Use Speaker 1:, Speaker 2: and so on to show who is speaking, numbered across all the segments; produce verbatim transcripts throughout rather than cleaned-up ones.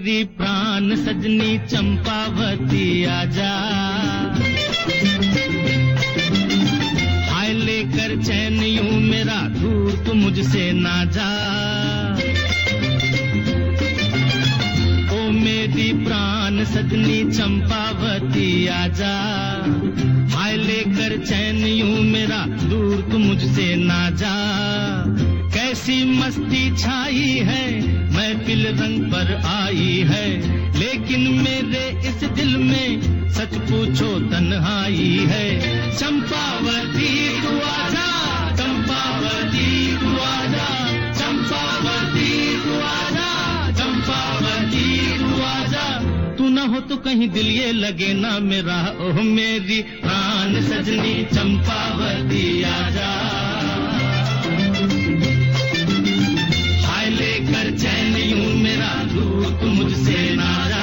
Speaker 1: मेरी प्राण सजनी चंपावती आजा, हाय लेकर चैन यूं मेरा दूर तू मुझसे ना जा। ओ मेरी प्राण सजनी चंपावती आजा, हाय लेकर चैन यूं मेरा दूर तू मुझसे ना जा। कैसी मस्ती छाई है महफिल रंग पर आई है, लेकिन मेरे इस दिल में सच पूछो तन्हाई है। चंपावती तू आजा, चंपावती तू आजा, चंपावती तू आजा, चंपावती तू आजा। तू न हो तो कहीं दिल ये लगे ना मेरा, ओह मेरी प्राण सजनी चंपावती आजा, हाय लेकर चैन यूं मेरा दूर तू मुझसे ना जा।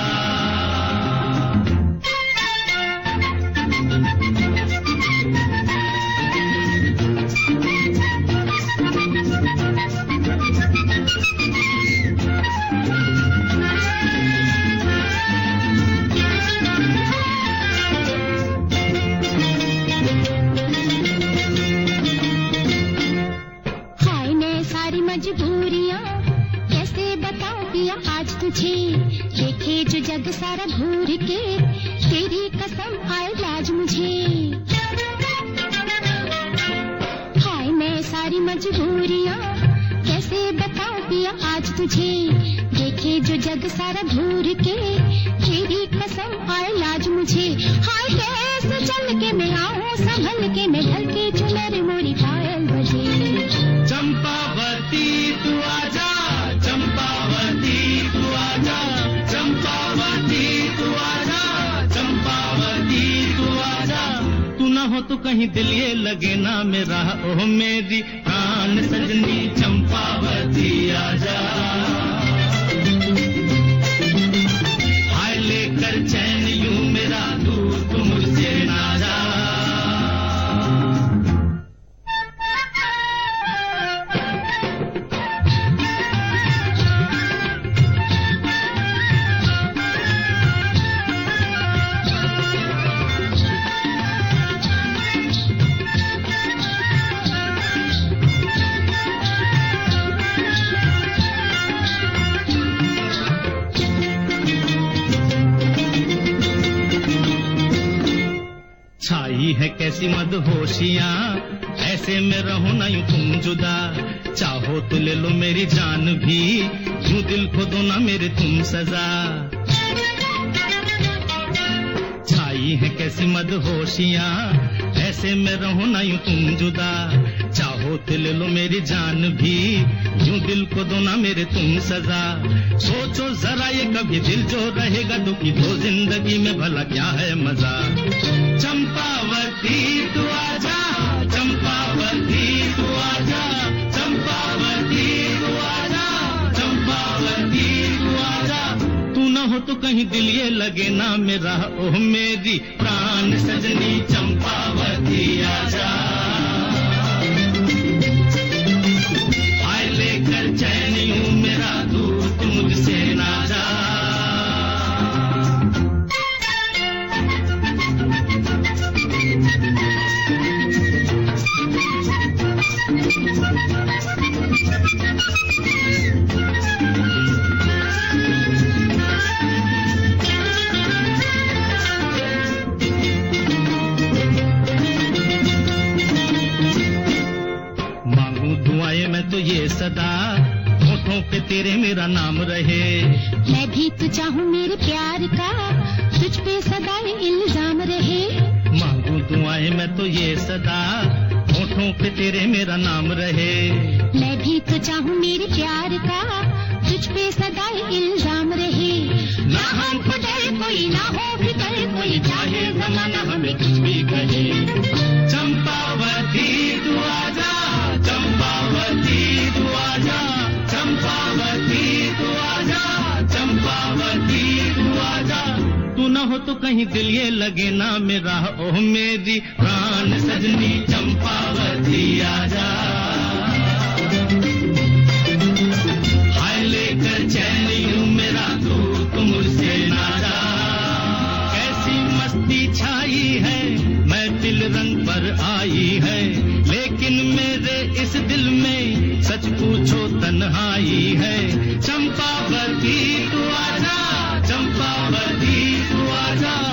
Speaker 2: देखे जो जग सारा घूर के, तेरी कसम आए लाज मुझे। हाय मैं सारी मजबूरियां कैसे बताऊं पिया आज तुझे, देखे जो जग सारा घूर के, तेरी कसम आए लाज मुझे। हाय कैसे चल के मैं आऊं संभल के मैं ढल के चुनर मोरी पायल बजे।
Speaker 1: चंपावती तू आजा, चंपावती तू आजा, चंपावती तू आजा, चंपावती तू आजा। तू न हो तो कहीं दिल ये लगे ना मेरा, ओह मेरी प्राण सजनी चंपावती आजा, हाय लेकर चैन यूं मेरा दूर तू मुझसे ना जा। छाई है कैसी मदहोशियां, ऐसे में रहो ना यूं तुम जुदा। चाहो तो ले लो मेरी जान भी, यूं दिल को दो ना मेरे तुम सजा। छाई है कैसी मदहोशियां, ऐसे में रहो ना यूं तुम जुदा। चाहो तो ले लो मेरी जान भी, यूं दिल को दो ना मेरे तुम सजा। सोचो जरा ये कभी दिल जो रहेगा दुखी, तो जिंदगी में भला क्या है मजा। चंपावती तू आजा, चंपावती तू आजा, चंपावती तू आजा, चंपावती तू आजा। तू न हो तो कहीं दिल ये लगे ना मेरा, ओह मेरी प्राण सजनी चंपावती आजा, हाय लेकर चैन यूं मेरा दूर तू मुझसे ना जा। मांगू दुआएं मैं तो ये सदा, होठों पे तेरे मेरा नाम रहे।
Speaker 2: मैं भी तो चाहूं मेरे प्यार का, तुझ पे सदा इल्जाम रहे।
Speaker 1: मांगू दुआएं मैं तो ये सदा, होठों पे तेरे मेरा नाम रहे।
Speaker 2: मैं भी तो चाहूं मेरे प्यार का, तुझ पे सदा इल्जाम रहे। ना हमको डर कोई ना हो फिकर कोई, चाहे जमाना हमें कुछ भी कहे।
Speaker 1: चंपावती तू आजा, चंपावती तू आजा, चंपावती तू आजा, चंपावती तू आजा। तू न हो तो कहीं दिल ये लगे ना मेरा, ओह मेरी प्राण सजनी चंपावती आजा, हाय लेकर चैन यूं मेरा छाई है, महफिल रंग पर आई है, लेकिन मेरे इस दिल में सच पूछो तन्हाई है। चंपावती तू आजा, चंपावती तू आजा।